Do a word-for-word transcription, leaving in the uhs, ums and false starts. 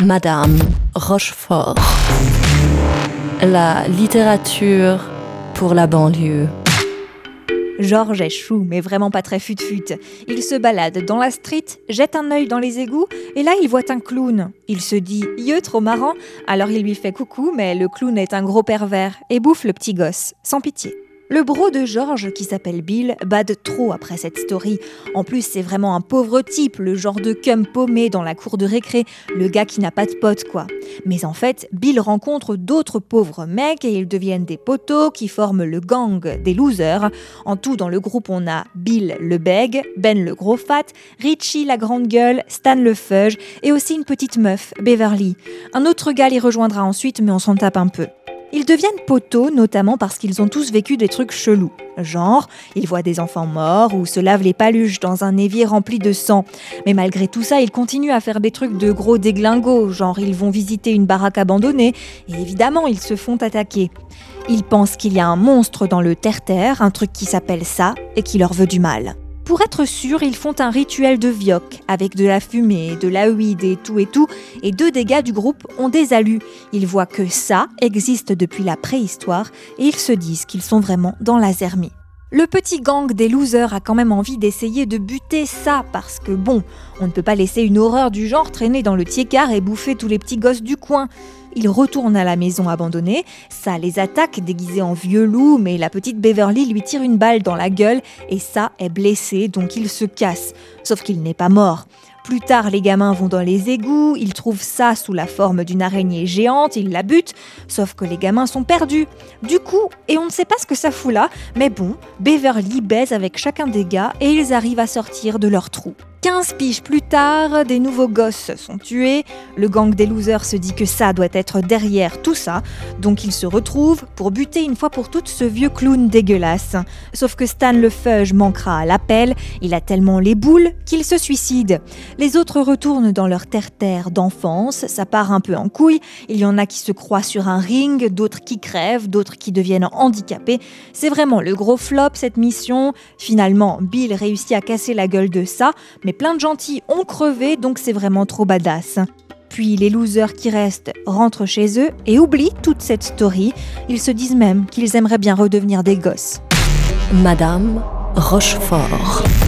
Madame Rochefort. La littérature pour la banlieue. Georges est chou, mais vraiment pas très fut-fut. Il se balade dans la street, jette un œil dans les égouts, et là il voit un clown. Il se dit « Yeux, trop marrant !» Alors il lui fait coucou, mais le clown est un gros pervers, et bouffe le petit gosse, sans pitié. Le bro de Georges, qui s'appelle Bill, bade trop après cette story. En plus, c'est vraiment un pauvre type, le genre de cum paumé dans la cour de récré, le gars qui n'a pas de potes, quoi. Mais en fait, Bill rencontre d'autres pauvres mecs et ils deviennent des potos qui forment le gang des losers. En tout, dans le groupe, on a Bill le bègue, Ben le gros fat, Richie la grande gueule, Stan le feuge et aussi une petite meuf, Beverly. Un autre gars les rejoindra ensuite, mais on s'en tape un peu. Ils deviennent potos, notamment parce qu'ils ont tous vécu des trucs chelous. Genre, ils voient des enfants morts ou se lavent les paluches dans un évier rempli de sang. Mais malgré tout ça, ils continuent à faire des trucs de gros déglingos, genre ils vont visiter une baraque abandonnée et évidemment, ils se font attaquer. Ils pensent qu'il y a un monstre dans le terre-terre, un truc qui s'appelle ça et qui leur veut du mal. Pour être sûr, ils font un rituel de vioc, avec de la fumée, de la weed et tout et tout, et deux des gars du groupe ont des alus. Ils voient que ça existe depuis la préhistoire, et ils se disent qu'ils sont vraiment dans la zermie. Le petit gang des losers a quand même envie d'essayer de buter ça, parce que bon, on ne peut pas laisser une horreur du genre traîner dans le tiécar et bouffer tous les petits gosses du coin. Ils retournent à la maison abandonnée, ça les attaque déguisés en vieux loups, mais la petite Beverly lui tire une balle dans la gueule et ça est blessé, donc il se casse. Sauf qu'il n'est pas mort. Plus tard, les gamins vont dans les égouts, ils trouvent ça sous la forme d'une araignée géante, ils la butent, sauf que les gamins sont perdus. Du coup, et on ne sait pas ce que ça fout là, mais bon, Beverly baise avec chacun des gars et ils arrivent à sortir de leur trou. quinze piges plus tard, des nouveaux gosses sont tués, le gang des losers se dit que ça doit être derrière tout ça, donc ils se retrouvent pour buter une fois pour toutes ce vieux clown dégueulasse. Sauf que Stan le feuge manquera à l'appel, il a tellement les boules qu'il se suicide. Les autres retournent dans leur terre-terre d'enfance, ça part un peu en couille, il y en a qui se croient sur un ring, d'autres qui crèvent, d'autres qui deviennent handicapés. C'est vraiment le gros flop cette mission. Finalement, Bill réussit à casser la gueule de ça, mais plein de gentils ont crevé, donc c'est vraiment trop badass. Puis les losers qui restent rentrent chez eux et oublient toute cette story. Ils se disent même qu'ils aimeraient bien redevenir des gosses. Madame Rochefort.